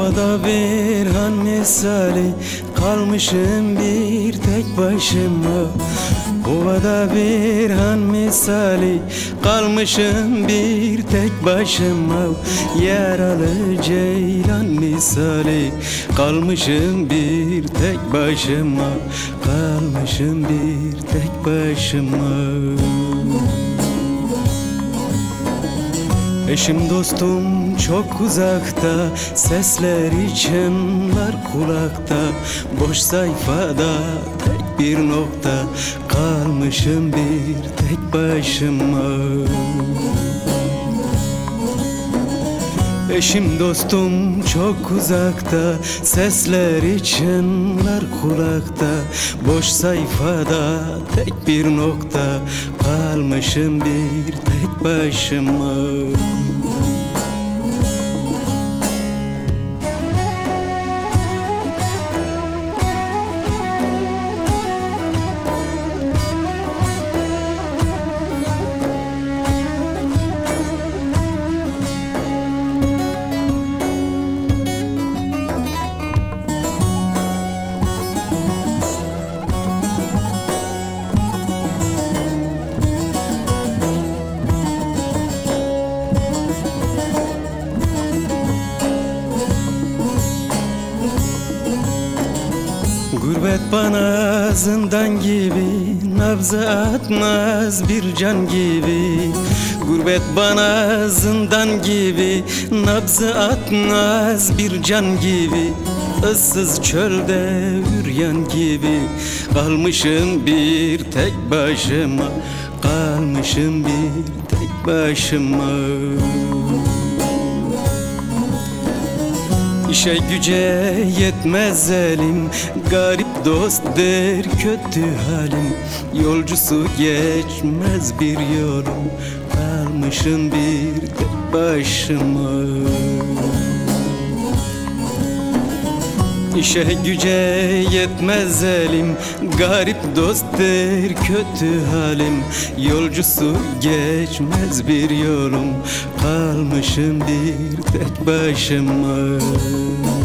Ovada bir han misali kalmışım bir tek başıma. Ovada bir han misali kalmışım bir tek başıma. Yaralı ceylan misali kalmışım bir tek başıma. Kalmışım bir tek başıma. Eşim dostum çok uzakta, sesleri çınlar kulakta. Boş sayfada tek bir nokta, kalmışım bir tek başıma. Eşim dostum çok uzakta, sesleri çınlar kulakta. Boş sayfada tek bir nokta, kalmışım bir tek başıma. Gurbet bana zindan gibi, nabzı atmaz bir can gibi. Gurbet bana zindan gibi, nabzı atmaz bir can gibi. Issız çölde üryan gibi, kalmışım bir tek başıma. Kalmışım bir tek başıma. İşe güce yetmez elim, garip dost der kötü halim. Yolcusu geçmez bir yolum, kalmışım bir tek başıma. İşe güce yetmez elim, garip dost der kötü halim. Yolcusu geçmez bir yolum, kalmışım bir tek başıma.